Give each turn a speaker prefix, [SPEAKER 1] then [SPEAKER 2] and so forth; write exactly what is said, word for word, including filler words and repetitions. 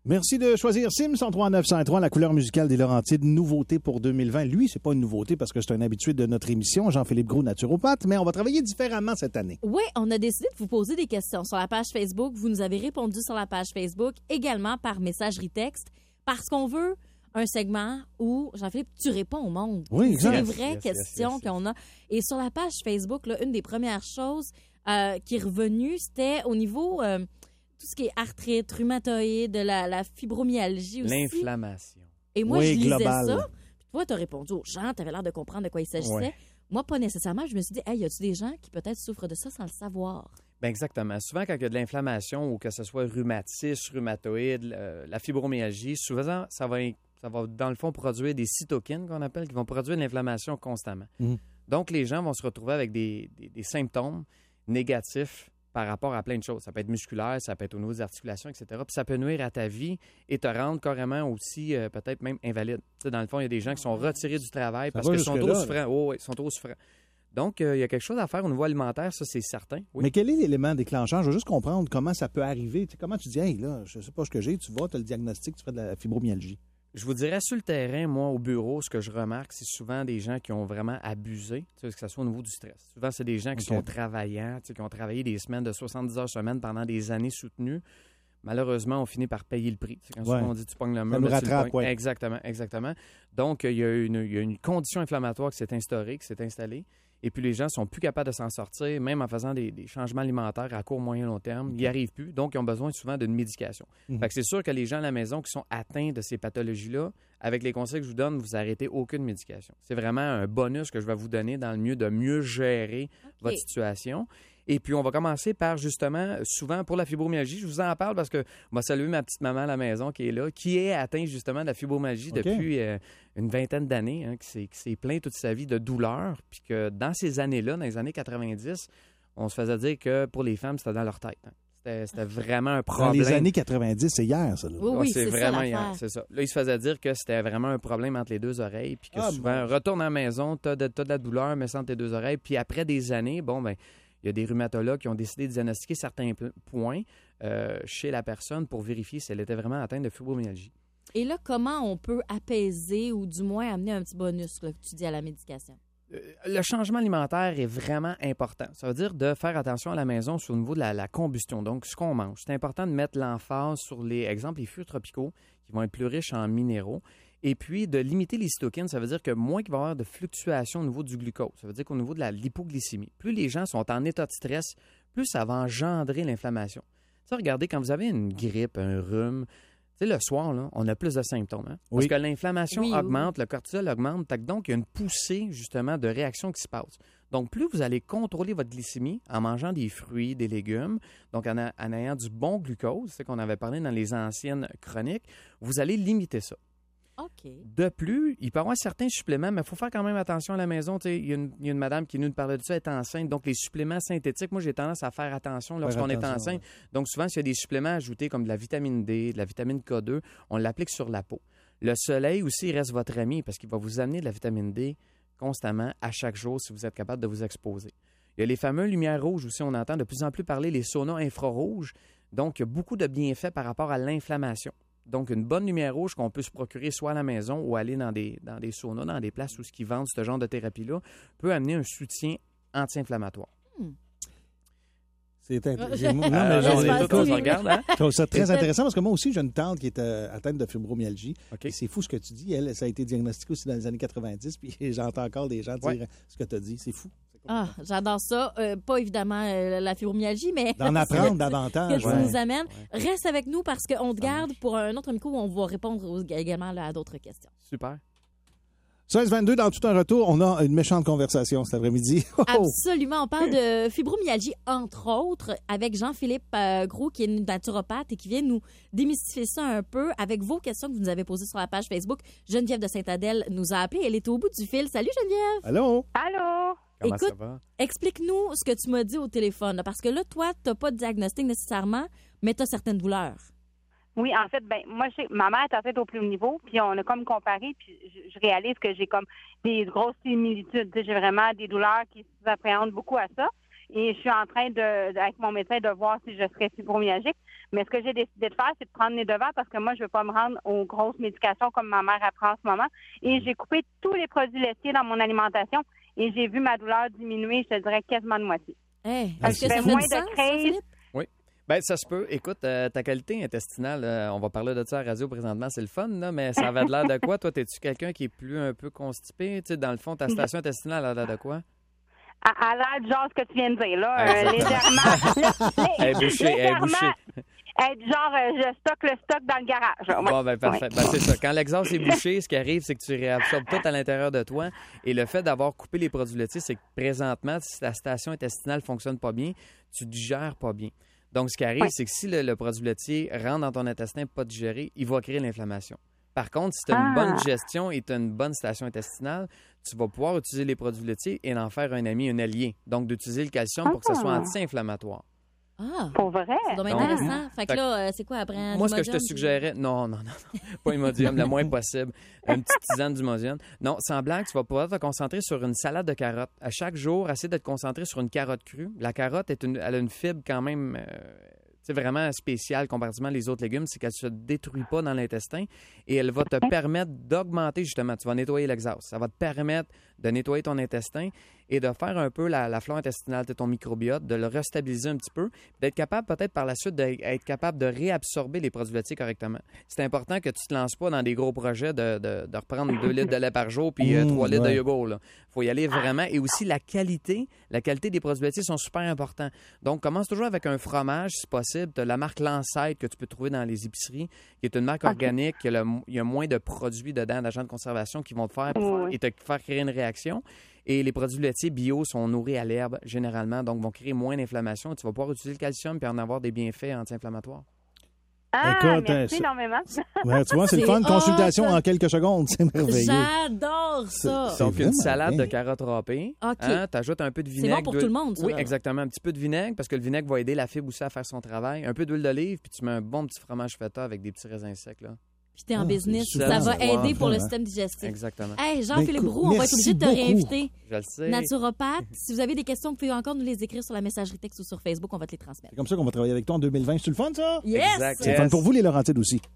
[SPEAKER 1] Merci de choisir Sim cent trois neuf cent trois, la couleur musicale des Laurentides, nouveauté pour deux mille vingt. Lui, c'est pas une nouveauté parce que c'est un habitué de notre émission, Jean-Philippe Groulx, naturopathe, mais on va travailler différemment cette année.
[SPEAKER 2] Oui, on a décidé de vous poser des questions sur la page Facebook. Vous nous avez répondu sur la page Facebook, également par messagerie texte, parce qu'on veut un segment où, Jean-Philippe, tu réponds au monde.
[SPEAKER 1] Oui, exact.
[SPEAKER 2] C'est des vraies
[SPEAKER 3] Yes,
[SPEAKER 2] questions
[SPEAKER 3] yes, yes, yes.
[SPEAKER 2] qu'on a. Et sur la page Facebook, là, une des premières choses euh, qui est revenue, c'était au niveau... Euh, tout ce qui est arthrite, rhumatoïde, la, la fibromyalgie aussi.
[SPEAKER 3] L'inflammation.
[SPEAKER 2] Et moi,
[SPEAKER 1] Oui,
[SPEAKER 2] je lisais
[SPEAKER 1] global.
[SPEAKER 2] ça. Puis toi, tu as répondu aux gens, tu avais l'air de comprendre de quoi il s'agissait.
[SPEAKER 3] Ouais.
[SPEAKER 2] Moi, pas nécessairement. Je me suis dit, hey, y a-tu des gens qui peut-être souffrent de ça sans le savoir?
[SPEAKER 3] Ben exactement. Souvent, quand il y a de l'inflammation ou que ce soit rhumatisme, rhumatoïde, euh, la fibromyalgie, souvent, ça va, ça va, dans le fond, produire des cytokines, qu'on appelle, qui vont produire de l'inflammation constamment.
[SPEAKER 1] Mhm.
[SPEAKER 3] Donc, les gens vont se retrouver avec des, des, des symptômes négatifs par rapport à plein de choses. Ça peut être musculaire, ça peut être au niveau des articulations, et cetera. Puis ça peut nuire à ta vie et te rendre carrément aussi, euh, peut-être même invalide. Tu sais, dans le fond, il y a des gens qui sont retirés du travail
[SPEAKER 1] Ça
[SPEAKER 3] parce
[SPEAKER 1] va
[SPEAKER 3] qu'ils sont trop
[SPEAKER 1] jusque-là,
[SPEAKER 3] souffrants. Oh, oui, ils sont trop souffrants. Donc, euh, il y a quelque chose à faire au niveau alimentaire, ça, c'est certain. Oui.
[SPEAKER 1] Mais quel est l'élément déclencheur? Je veux juste comprendre comment ça peut arriver. Tu sais, comment tu dis, hey, là, je sais pas ce que j'ai, tu vas, tu as le diagnostic, tu fais de la fibromyalgie.
[SPEAKER 3] Je vous dirais, sur le terrain, moi, au bureau, ce que je remarque, c'est souvent des gens qui ont vraiment abusé, tu sais, que ce soit au niveau du stress. Souvent, c'est des gens qui
[SPEAKER 1] OK.
[SPEAKER 3] sont travaillants, tu sais, qui ont travaillé des semaines de soixante-dix heures semaine pendant des années soutenues. Malheureusement, on finit par payer le prix. Tu sais, quand
[SPEAKER 1] Ouais.
[SPEAKER 3] souvent on dit tu pognes le mur,
[SPEAKER 1] nous
[SPEAKER 3] là, tu le
[SPEAKER 1] rattrape,
[SPEAKER 3] pognes.
[SPEAKER 1] ouais.
[SPEAKER 3] Exactement, exactement. Donc, il y a une, il y a une condition inflammatoire qui s'est instaurée, qui s'est installée. Et puis, les gens sont plus capables de s'en sortir, même en faisant des, des changements alimentaires à court, moyen, long terme. Ils n'y arrivent plus, donc ils ont besoin souvent d'une médication.
[SPEAKER 1] Mhm.
[SPEAKER 3] Fait que c'est sûr que les gens à la maison qui sont atteints de ces pathologies-là, avec les conseils que je vous donne, vous arrêtez aucune médication. C'est vraiment un bonus que je vais vous donner dans le mieux de mieux gérer votre situation. Et puis, on va commencer par, justement, souvent, pour la fibromyalgie, je vous en parle parce que moi, saluer ma petite maman à la maison qui est là, qui est atteinte, justement, de la fibromyalgie
[SPEAKER 1] OK.
[SPEAKER 3] depuis euh, une vingtaine d'années, hein, qui s'est, qui s'est plaint toute sa vie de douleur, puis que dans ces années-là, dans les années quatre-vingt-dix, on se faisait dire que pour les femmes, c'était dans leur tête. hein. C'était, c'était vraiment un
[SPEAKER 1] Dans
[SPEAKER 3] problème.
[SPEAKER 1] les années quatre-vingt-dix, c'est hier, ça. Là.
[SPEAKER 2] Oui,
[SPEAKER 3] Ouais,
[SPEAKER 2] oui,
[SPEAKER 3] c'est,
[SPEAKER 2] c'est
[SPEAKER 3] vraiment
[SPEAKER 2] ça
[SPEAKER 3] hier,
[SPEAKER 2] l'affaire.
[SPEAKER 3] c'est ça. Là, il se faisait dire que c'était vraiment un problème entre les deux oreilles, puis que
[SPEAKER 1] Ah,
[SPEAKER 3] souvent,
[SPEAKER 1] mon
[SPEAKER 3] retourne à la maison, t'as de, t'as de la douleur, mais sans tes deux oreilles, puis après des années, bon, ben il y a des rhumatologues qui ont décidé de diagnostiquer certains p- points euh, chez la personne pour vérifier si elle était vraiment atteinte de fibromyalgie.
[SPEAKER 2] Et là, comment on peut apaiser ou du moins amener un petit bonus là, que tu dis à la médication?
[SPEAKER 3] Euh, Le changement alimentaire est vraiment important. Ça veut dire de faire attention à la maison sur le niveau de la, la combustion, donc ce qu'on mange. C'est important de mettre l'emphase sur les exemples les fruits tropicaux qui vont être plus riches en minéraux. Et puis, de limiter les cytokines, ça veut dire que moins qu'il va y avoir de fluctuations au niveau du glucose. Ça veut dire qu'au niveau de la lipoglycémie, plus les gens sont en état de stress, plus ça va engendrer l'inflammation. Tu sais, regardez, quand vous avez une grippe, un rhume, tu sais, le soir, là, on a plus de symptômes. Hein? Parce
[SPEAKER 1] Oui.
[SPEAKER 3] que l'inflammation
[SPEAKER 2] Oui, oui,
[SPEAKER 3] augmente, le cortisol augmente, fait que donc il y a une poussée, justement, de réaction qui se passe. Donc, plus vous allez contrôler votre glycémie en mangeant des fruits, des légumes, donc en, a- en ayant du bon glucose, c'est qu'on avait parlé dans les anciennes chroniques, vous allez limiter ça.
[SPEAKER 2] OK.
[SPEAKER 3] De plus, il peut y avoir certains suppléments, mais il faut faire quand même attention à la maison. Tu sais, il y a une, il y a une madame qui nous parlait de ça, elle est enceinte. Donc, les suppléments synthétiques, moi, j'ai tendance à faire attention lorsqu'on est
[SPEAKER 1] attention,
[SPEAKER 3] enceinte. Donc, souvent, s'il y a des suppléments ajoutés comme de la vitamine D, de la vitamine K deux, on l'applique sur la peau. Le soleil aussi reste votre ami parce qu'il va vous amener de la vitamine D constamment à chaque jour si vous êtes capable de vous exposer. Il y a les fameuses lumières rouges aussi. On entend de plus en plus parler les saunas infrarouges. Donc, il y a beaucoup de bienfaits par rapport à l'inflammation. Donc, une bonne lumière rouge qu'on peut se procurer soit à la maison ou aller dans des, dans des saunas, dans des places où ce qui vendent ce genre de thérapie-là, peut amener un soutien anti-inflammatoire.
[SPEAKER 1] C'est int-
[SPEAKER 2] Euh,
[SPEAKER 1] j'ai- non,
[SPEAKER 2] je-
[SPEAKER 1] mais
[SPEAKER 3] Euh,
[SPEAKER 1] j'ai-
[SPEAKER 3] là, on est
[SPEAKER 2] j'espère
[SPEAKER 3] tous, on
[SPEAKER 2] que
[SPEAKER 3] se
[SPEAKER 2] oui.
[SPEAKER 3] regarde, hein?
[SPEAKER 1] je trouve ça très
[SPEAKER 2] C'est-
[SPEAKER 1] intéressant parce que moi aussi, j'ai une tante qui est euh, atteinte de fibromyalgie.
[SPEAKER 3] OK.
[SPEAKER 1] Et c'est fou ce que tu dis. Elle, ça a été diagnostiqué aussi dans les années quatre-vingt-dix, puis j'entends encore des gens dire
[SPEAKER 3] Ouais.
[SPEAKER 1] ce que tu as dit. C'est fou.
[SPEAKER 2] Ah, j'adore ça. Euh, pas évidemment euh, la fibromyalgie, mais...
[SPEAKER 1] D'en apprendre davantage.
[SPEAKER 2] que tu
[SPEAKER 1] ouais.
[SPEAKER 2] nous amènes. Reste avec nous parce qu'on te garde pour un autre micro où on va répondre aux- également là, à d'autres questions.
[SPEAKER 3] Super.
[SPEAKER 1] seize vingt-deux, dans tout un retour, on a une méchante conversation cet après-midi. Oh!
[SPEAKER 2] Absolument. On parle de fibromyalgie, entre autres, avec Jean-Philippe euh, Groulx, qui est naturopathe et qui vient nous démystifier ça un peu avec vos questions que vous nous avez posées sur la page Facebook. Geneviève de Saint-Adèle nous a appelé. Elle est au bout du fil. Salut, Geneviève.
[SPEAKER 1] Allô?
[SPEAKER 4] Allô?
[SPEAKER 3] Comment
[SPEAKER 2] Écoute,
[SPEAKER 3] ça va?
[SPEAKER 2] Explique-nous ce que tu m'as dit au téléphone. là, parce que là, toi, tu n'as pas de diagnostic nécessairement, mais tu as certaines douleurs.
[SPEAKER 4] Oui, en fait, ben moi, j'ai, ma mère est atteinte au plus haut niveau, puis on a comme comparé, puis je, je réalise que j'ai comme des grosses similitudes. Tu sais, j'ai vraiment des douleurs qui s'appréhendent beaucoup à ça. Et je suis en train de, de- avec mon médecin, de voir si je serais fibromyalgique. Mais ce que j'ai décidé de faire, c'est de prendre les devants parce que moi, je veux pas me rendre aux grosses médications comme ma mère apprend en ce moment. Et j'ai coupé tous les produits laitiers dans mon alimentation et j'ai vu ma douleur diminuer, je te dirais, quasiment de moitié.
[SPEAKER 2] Hey,
[SPEAKER 1] Ah,
[SPEAKER 2] est-ce que
[SPEAKER 1] c'est
[SPEAKER 2] ça
[SPEAKER 4] fou.
[SPEAKER 2] fait
[SPEAKER 4] Moins
[SPEAKER 2] du
[SPEAKER 4] de
[SPEAKER 2] sens, ça,
[SPEAKER 4] crise.
[SPEAKER 2] Philippe?
[SPEAKER 3] Ben ça se peut. Écoute, euh, ta qualité intestinale, euh, on va parler de ça à la radio présentement, c'est le fun, là, mais ça avait de l'air de quoi? Toi, t'es-tu quelqu'un qui est plus un peu constipé? Tu sais, dans le fond, ta station intestinale a l'air de quoi?
[SPEAKER 4] À, à l'air du genre ce que tu viens de dire, là,
[SPEAKER 3] Ah,
[SPEAKER 4] euh,
[SPEAKER 3] exactement.
[SPEAKER 4] légèrement.
[SPEAKER 3] Elle est bouchée, elle est
[SPEAKER 4] légèrement,
[SPEAKER 3] bouchée.
[SPEAKER 4] être genre, euh, je stocke le stock dans le garage. Ouais.
[SPEAKER 3] Bon, ben parfait.
[SPEAKER 4] Ouais.
[SPEAKER 3] Ben, c'est ça. Quand l'exhaust est bouché, ce qui arrive, c'est que tu réabsorbes tout à l'intérieur de toi. Et le fait d'avoir coupé les produits laitiers, c'est que présentement, si ta station intestinale fonctionne pas bien, tu digères pas bien. Donc, ce qui arrive,
[SPEAKER 4] Ouais.
[SPEAKER 3] c'est que si le, le produit laitier rentre dans ton intestin pas digéré, il va créer l'inflammation. Par contre, si tu as une
[SPEAKER 4] Ah.
[SPEAKER 3] bonne digestion et tu as une bonne station intestinale, tu vas pouvoir utiliser les produits laitiers et en faire un ami, un allié. Donc, d'utiliser le calcium pour que ce soit
[SPEAKER 4] Ah.
[SPEAKER 3] anti-inflammatoire.
[SPEAKER 2] Ah,
[SPEAKER 4] Pour vrai?
[SPEAKER 2] ça doit être
[SPEAKER 3] Donc,
[SPEAKER 2] intéressant. Fait que
[SPEAKER 3] fait que-
[SPEAKER 2] là, euh, c'est quoi, après
[SPEAKER 3] Moi, ce que je te
[SPEAKER 2] Imodium, tu-
[SPEAKER 3] suggérais, non, non, non, non, pas Imodium, le moins possible. Une petite tisane d'Imodium. Non, sans blague, tu vas pouvoir te concentrer sur une salade de carottes. À chaque jour, essaie de te concentrer sur une carotte crue. La carotte, est une, elle a une fibre quand même... Euh, c'est vraiment spéciale comparativement les autres légumes, c'est qu'elle ne se détruit pas dans l'intestin et elle va te permettre d'augmenter justement, tu vas nettoyer l'exhaust. Ça va te permettre de nettoyer ton intestin et de faire un peu la, la flore intestinale de ton microbiote, de le restabiliser un petit peu, d'être capable peut-être par la suite d'être capable de réabsorber les produits laitiers correctement. C'est important que tu ne te lances pas dans des gros projets de, de, de reprendre deux litres de lait par jour puis euh,
[SPEAKER 1] Mmh,
[SPEAKER 3] trois litres
[SPEAKER 1] ouais.
[SPEAKER 3] de yogourt. Il faut y aller vraiment. Et aussi la qualité, la qualité des produits laitiers sont super importants. Donc, commence toujours avec un fromage, si possible. Tu as la marque Lancette que tu peux trouver dans les épiceries, qui est une marque
[SPEAKER 4] Ok.
[SPEAKER 3] organique. Il y, a le- il y a moins de produits dedans, d'agents de conservation qui vont te faire
[SPEAKER 4] Oui.
[SPEAKER 3] et te faire créer une réaction. Et les produits laitiers bio sont nourris à l'herbe, généralement, donc vont créer moins d'inflammation. Tu vas pouvoir utiliser le calcium et en avoir des bienfaits anti-inflammatoires.
[SPEAKER 4] Ah,
[SPEAKER 1] Écoute,
[SPEAKER 4] merci
[SPEAKER 1] euh,
[SPEAKER 4] énormément.
[SPEAKER 1] Ouais, tu vois, c'est le
[SPEAKER 2] C'est
[SPEAKER 1] fun. Consultation
[SPEAKER 2] hot.
[SPEAKER 1] en quelques secondes. C'est merveilleux.
[SPEAKER 2] J'adore ça.
[SPEAKER 1] C'est
[SPEAKER 3] Donc, une
[SPEAKER 1] vraiment
[SPEAKER 3] salade
[SPEAKER 1] bien.
[SPEAKER 3] de carottes râpées.
[SPEAKER 2] OK.
[SPEAKER 3] Hein, tu ajoutes un peu de
[SPEAKER 2] C'est
[SPEAKER 3] vinaigre.
[SPEAKER 2] bon pour
[SPEAKER 3] d'huile-
[SPEAKER 2] tout le monde, ça,
[SPEAKER 3] Oui,
[SPEAKER 2] là.
[SPEAKER 3] exactement. Un petit peu de vinaigre, parce que le vinaigre va aider la fibre aussi à faire son travail. Un peu d'huile d'olive, puis tu mets un bon petit fromage feta avec des petits raisins secs. Là.
[SPEAKER 2] Puis t'es en
[SPEAKER 1] Ah,
[SPEAKER 2] business,
[SPEAKER 1] c'est
[SPEAKER 2] ça
[SPEAKER 3] super.
[SPEAKER 2] va aider pour le
[SPEAKER 1] Vraiment.
[SPEAKER 2] système digestif.
[SPEAKER 3] Exactement.
[SPEAKER 2] Hey,
[SPEAKER 1] Ben,
[SPEAKER 2] Jean-Philippe
[SPEAKER 1] écoute,
[SPEAKER 2] Roux, on va être
[SPEAKER 1] merci
[SPEAKER 2] obligé de te
[SPEAKER 1] beaucoup.
[SPEAKER 2] réinviter.
[SPEAKER 3] Je le sais.
[SPEAKER 2] Naturopathe. Si vous avez des questions, vous pouvez encore nous les écrire sur la messagerie texte ou sur Facebook. On va te les transmettre.
[SPEAKER 1] C'est comme ça qu'on va travailler avec toi en deux mille vingt. C'est le fun, ça?
[SPEAKER 2] Yes!
[SPEAKER 3] Exact.
[SPEAKER 1] C'est le fun
[SPEAKER 3] Yes.
[SPEAKER 1] pour vous, les Laurentides aussi.